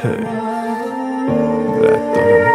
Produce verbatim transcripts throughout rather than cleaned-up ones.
رد دارم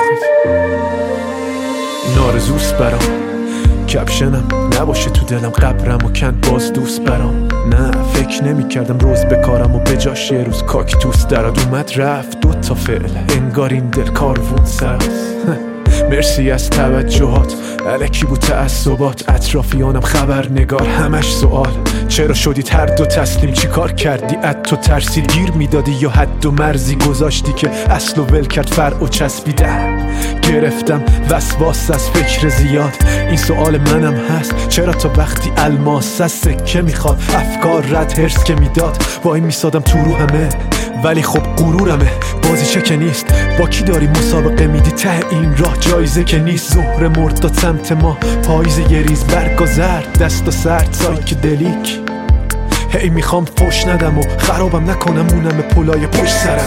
این آرزوست برام، کپشنم نباشه تو دلم، قبرم و کند باز دوست برام. نه فکر نمی کردم روز بکارم و به جاش یه روز کاکتوس دراد اومد رفت دو تا فعل، انگار این دل کاروون سرست. مرسی از توجهات، الکی بود تعصبات، اطرافیانم خبرنگار همش سوال. چرا شدید هر دو تسلیم، چی کار کردی اد تو ترسید گیر میدادی یا حد و مرزی گذاشتی که اصل و ول کرد فرع و چسبیده. گرفتم وسواس از فکر زیاد، این سوال منم هست چرا تا وقتی الماس از سکه میخواد افکار رد هرس که میداد وای میسادم تو رو همه. ولی خب غرورمه بازی چه که نیست، با کی داری مسابقه میدی ته این راه جایزه که نیست. ظهر مرد داد سمت ما پاییز یه ریز برگ و زرد، دست و سرد سایک دلیک. هی میخوام فوش ندم و خرابم نکنم مونم پلای پشت سرم.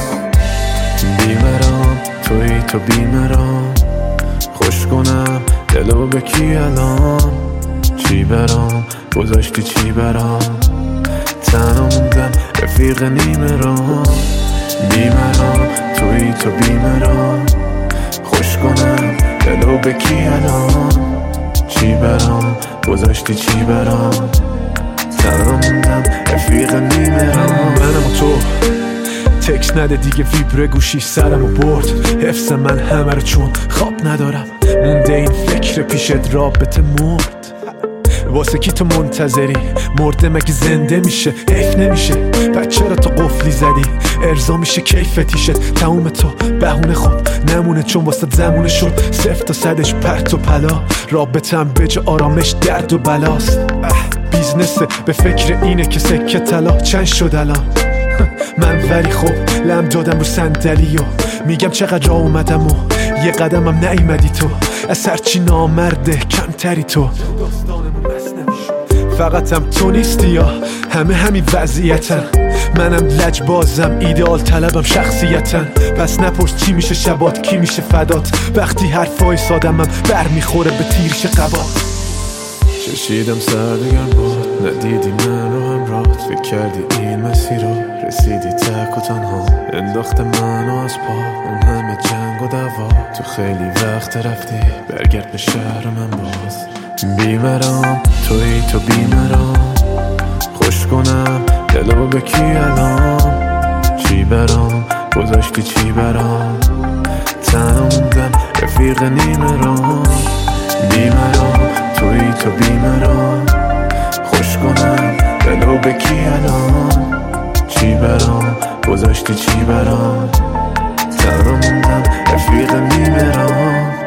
بیمرام توی تو بیمرام، خوش کنم دلو به کی الان. چی برام گذاشتی چی برام، تنها موندم رفیق نیمه رام. بیمرام توی تو بیمرام، خوش کنم دلو به کی الان. چی برام گذاشتی چی برام، تنها موندم رفیق نیمه رام. منم و تو تکس نده دیگه، ویبره گوشی سرمو برد. حفظ من همه رو چون خواب ندارم، مونده این فکر پیشت رابطه مرد. واسه کی تو منتظری، مرده مگه زنده میشه؟ حیف نمیشه پس چرا تو قفلی زدی؟ ارضا میشه کیفتیشت تموم تو بهونه خوب نمونه، چون واسه زمونه شد صفر تا صدش پرت و پلا. رابطم به جا آرامش درد و بلاست. بیزنسه به فکر اینه که سکه طلا چند شد الان. من ولی خب لم دادم رو صندلی و میگم چقدر راه اومدم و یه قدمم نیومدی تو. از هرچی نامرده کمتری تو، فقطم تو نیستی یا همه همین وضعیتن. منم لجبازم ایدئال طلبم شخصیتن، پس نپرس چی میشه شبات کی میشه فدات، وقتی حرفای سادمم بر میخوره به تیرش قبات. چشیدم سردگرم بود ندیدی من رو همراهت، فکر کردی این مسیر رو رسیدی تک و تنها. انداخت منو از پا اون همه جنگ و دعوا، تو خیلی وقت رفتی برگرد به شهر من باز. بیمرام توی تو بیمرام، خوش کنم دلو به کی الان. چی برام گذاشتی چی برام، تنها موندم رفیق نیمه رام. بیمرام توی تو بیمرام، خوش کنم دلو به کی الان. چی برام گذاشتی چی برام، تنها موندم رفیق نیمه رام.